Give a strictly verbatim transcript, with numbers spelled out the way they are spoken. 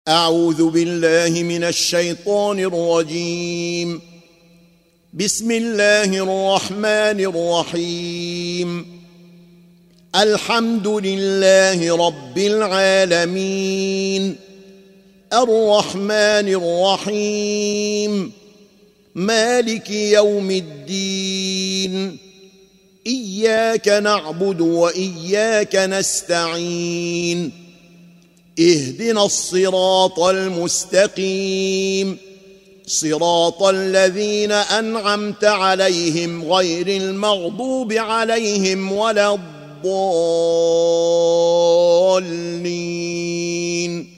أعوذ بالله من الشيطان الرجيم. بسم الله الرحمن الرحيم. الحمد لله رب العالمين، الرحمن الرحيم، مالك يوم الدين، إياك نعبد وإياك نستعين، اهدنا الصراط المستقيم، صراط الذين أنعمت عليهم غير المغضوب عليهم ولا الضالين.